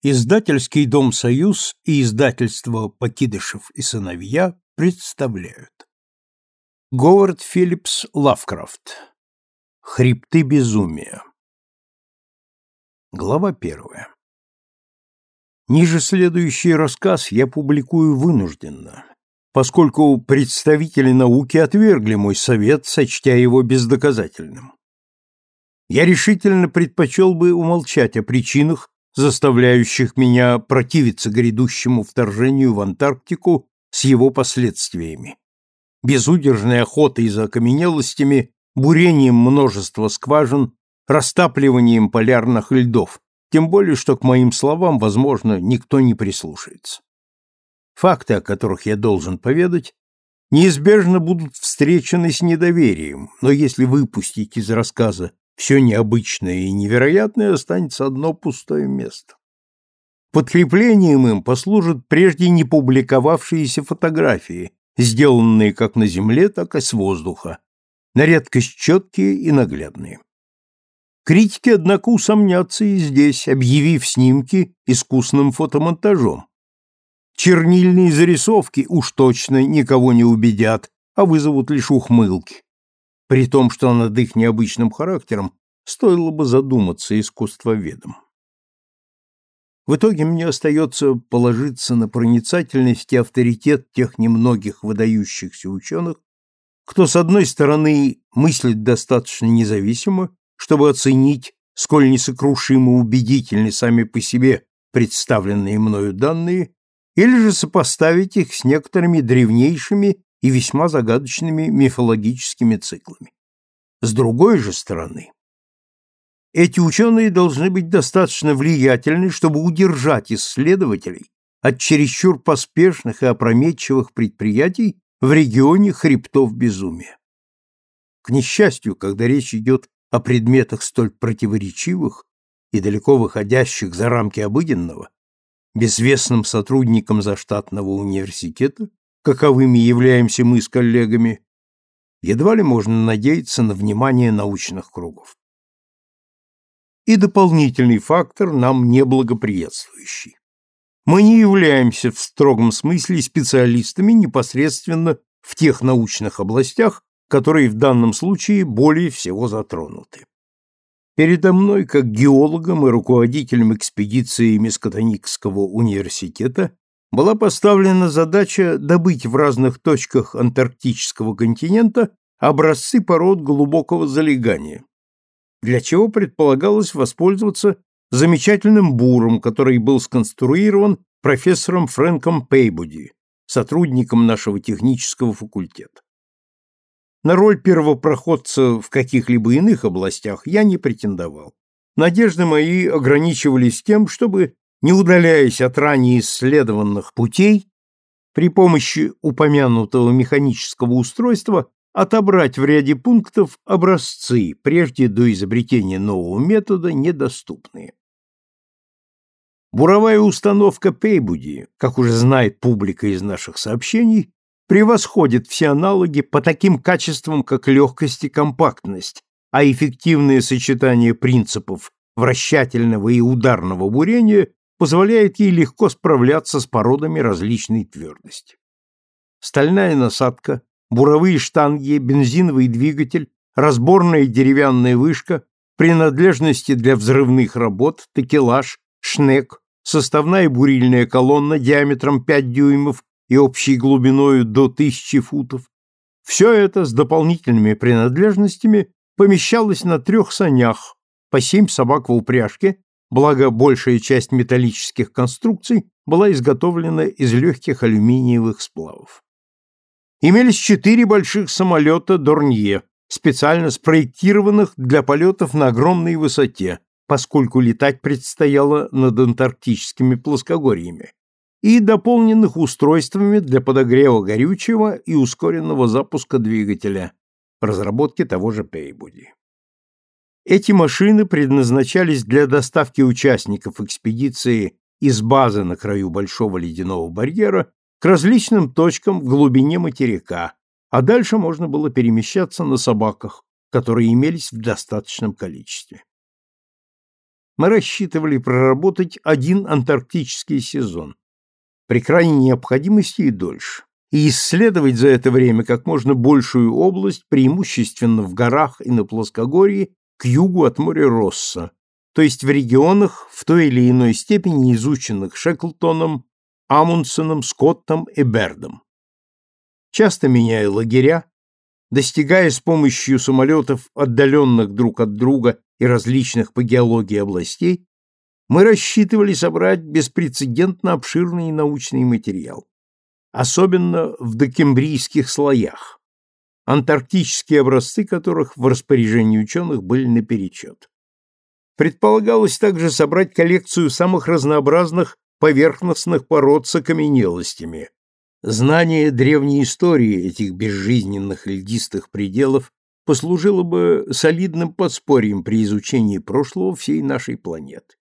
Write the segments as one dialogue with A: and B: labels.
A: Издательский дом «Союз» и издательство «Покидышев и сыновья» представляют. Говард Филлипс Лавкрафт. Хребты безумия. Глава 1. Ниже следующий рассказ я публикую вынужденно, поскольку представители науки отвергли мой совет, сочтя его бездоказательным. Я решительно предпочел бы умолчать о причинах, заставляющих меня противиться грядущему вторжению в Антарктику с его последствиями. Безудержной охотой за окаменелостями, бурением множества скважин, растапливанием полярных льдов, тем более, что к моим словам, возможно, никто не прислушается. Факты, о которых я должен поведать, неизбежно будут встречены с недоверием, но если выпустить из рассказа все необычное и невероятное, останется одно пустое место. Подкреплением им послужат прежде не публиковавшиеся фотографии, сделанные как на Земле, так и с воздуха, на редкость четкие и наглядные. Критики, однако, усомнятся и здесь, объявив снимки искусным фотомонтажом. Чернильные зарисовки уж точно никого не убедят, а вызовут лишь ухмылки. При том, что над их необычным характером стоило бы задуматься искусствоведам. В итоге мне остается положиться на проницательность и авторитет тех немногих выдающихся ученых, кто, с одной стороны, мыслит достаточно независимо, чтобы оценить, сколь несокрушимо убедительны сами по себе представленные мною данные, или же сопоставить их с некоторыми древнейшими и весьма загадочными мифологическими циклами. С другой же стороны, эти ученые должны быть достаточно влиятельны, чтобы удержать исследователей от чересчур поспешных и опрометчивых предприятий в регионе хребтов безумия. К несчастью, когда речь идет о предметах столь противоречивых и далеко выходящих за рамки обыденного, безвестным сотрудникам заштатного университета, каковыми являемся мы с коллегами, едва ли можно надеяться на внимание научных кругов. И дополнительный фактор нам неблагоприятствующий. Мы не являемся в строгом смысле специалистами непосредственно в тех научных областях, которые в данном случае более всего затронуты. Передо мной, как геологом и руководителем экспедиции Мискотоникского университета, была поставлена задача добыть в разных точках антарктического континента образцы пород глубокого залегания, для чего предполагалось воспользоваться замечательным буром, который был сконструирован профессором Фрэнком Пейбоди, сотрудником нашего технического факультета. На роль первопроходца в каких-либо иных областях я не претендовал. Надежды мои ограничивались тем, чтобы, не удаляясь от ранее исследованных путей, при помощи упомянутого механического устройства отобрать в ряде пунктов образцы, прежде до изобретения нового метода недоступные. Буровая установка Пейбоди, как уже знает публика из наших сообщений, превосходит все аналоги по таким качествам, как легкость и компактность, а эффективное сочетание принципов вращательного и ударного бурения позволяет ей легко справляться с породами различной твердости. Стальная насадка, буровые штанги, бензиновый двигатель, разборная деревянная вышка, принадлежности для взрывных работ, такелаж, шнек, составная бурильная колонна диаметром 5 дюймов и общей глубиною до 1000 футов. Все это с дополнительными принадлежностями помещалось на 3 санях, по 7 собак в упряжке, благо большая часть металлических конструкций была изготовлена из легких алюминиевых сплавов. Имелись 4 больших самолета Дорнье, специально спроектированных для полетов на огромной высоте, поскольку летать предстояло над антарктическими плоскогорьями, и дополненных устройствами для подогрева горючего и ускоренного запуска двигателя, разработки того же Пейбоди. Эти машины предназначались для доставки участников экспедиции из базы на краю Большого ледяного барьера к различным точкам в глубине материка, а дальше можно было перемещаться на собаках, которые имелись в достаточном количестве. мы рассчитывали проработать один антарктический сезон, при крайней необходимости и дольше, и исследовать за это время как можно большую область, преимущественно в горах и на плоскогорье к югу от моря Росса, то есть в регионах, в той или иной степени изученных Шеклтоном, Амундсеном, Скоттом и Бердом. Часто меняя лагеря, достигая с помощью самолетов отдаленных друг от друга и различных по геологии областей, мы рассчитывали собрать беспрецедентно обширный научный материал, особенно в докембрийских слоях, антарктические образцы которых в распоряжении ученых были наперечет. Предполагалось также собрать коллекцию самых разнообразных поверхностных пород с окаменелостями. Знание древней истории этих безжизненных льдистых пределов послужило бы солидным подспорьем при изучении прошлого всей нашей планеты.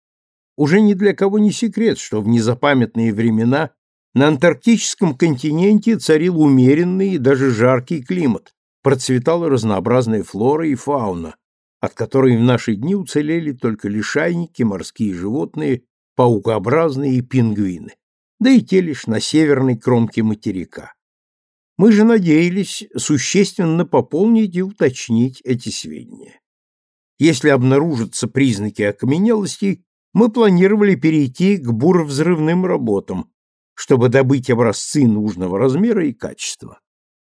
A: Уже ни для кого не секрет, что в незапамятные времена на антарктическом континенте царил умеренный и даже жаркий климат, процветала разнообразная флора и фауна, от которой в наши дни уцелели только лишайники, морские животные, паукообразные и пингвины, да и те лишь на северной кромке материка. Мы же надеялись существенно пополнить и уточнить эти сведения. Если обнаружатся признаки окаменелостей, мы планировали перейти к буровзрывным работам, чтобы добыть образцы нужного размера и качества.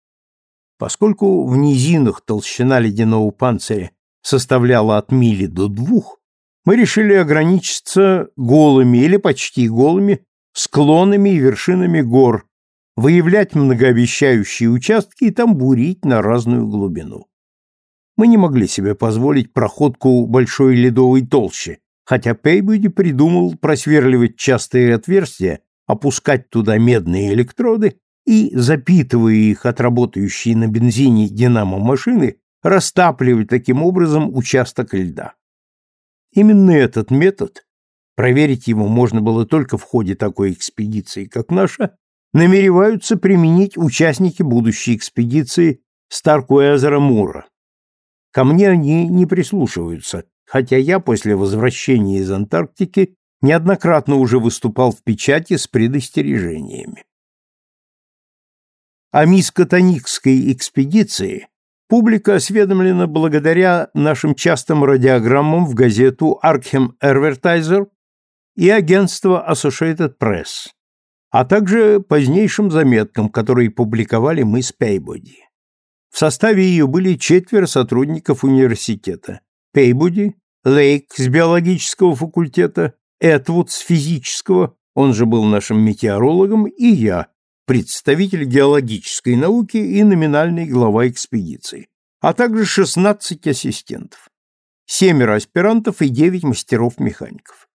A: Поскольку в низинах толщина ледяного панциря составляла от мили до 2, мы решили ограничиться голыми или почти голыми склонами и вершинами гор, выявлять многообещающие участки и там бурить на разную глубину. Мы не могли себе позволить проходку большой ледовой толщи, хотя Пейбоди придумал просверливать частые отверстия, опускать туда медные электроды и, запитывая их от работающей на бензине динамо-машины, растапливать таким образом участок льда. Именно этот метод, проверить его можно было только в ходе такой экспедиции, как наша, намереваются применить участники будущей экспедиции Старкуэзера-Мура. Ко мне они не прислушиваются, хотя я после возвращения из Антарктики неоднократно уже выступал в печати с предостережениями. О мискотоникской экспедиции публика осведомлена благодаря нашим частым радиограммам в газету Arkham Advertiser и агентство Associated Press, а также позднейшим заметкам, которые публиковали мы с Пейбоди. В составе ее были 4 сотрудников университета: Пейбоди, Лейк с биологического факультета, Этвуд с физического, он же был нашим метеорологом, и я, представитель геологической науки и номинальный глава экспедиции, а также 16 ассистентов, 7 аспирантов и 9 мастеров-механиков.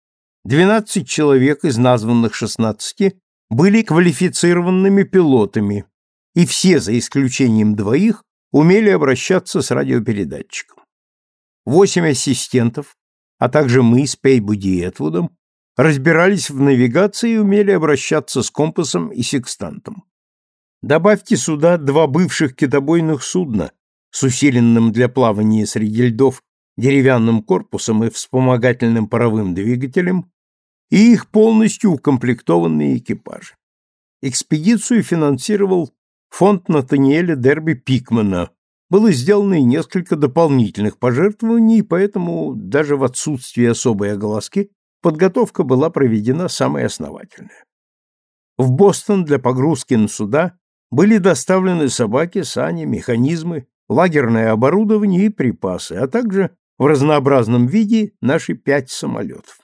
A: 12 человек из названных 16 были квалифицированными пилотами, и все, за исключением 2, умели обращаться с радиопередатчиком. 8 ассистентов, а также мы с Пейбоди и Этвудом, разбирались в навигации и умели обращаться с компасом и секстантом. Добавьте сюда 2 бывших китобойных судна с усиленным для плавания среди льдов деревянным корпусом и вспомогательным паровым двигателем, и их полностью укомплектованные экипажи. Экспедицию финансировал фонд Натаниэля Дерби Пикмана. Было сделано и несколько дополнительных пожертвований, поэтому даже в отсутствие особой огласки подготовка была проведена самая основательная. В Бостон для погрузки на суда были доставлены собаки, сани, механизмы, лагерное оборудование и припасы, а также в разнообразном виде наши 5 самолетов.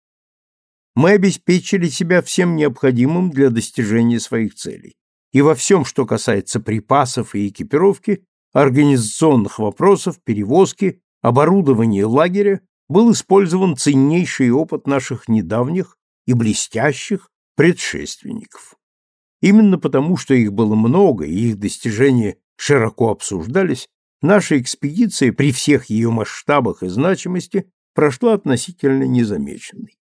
A: Мы обеспечили себя всем необходимым для достижения своих целей, и во всем, что касается припасов и экипировки, организационных вопросов, перевозки, оборудования лагеря, был использован ценнейший опыт наших недавних и блестящих предшественников. Именно потому, что их было много и их достижения широко обсуждались, наша экспедиция при всех ее масштабах и значимости прошла относительно незамеченной.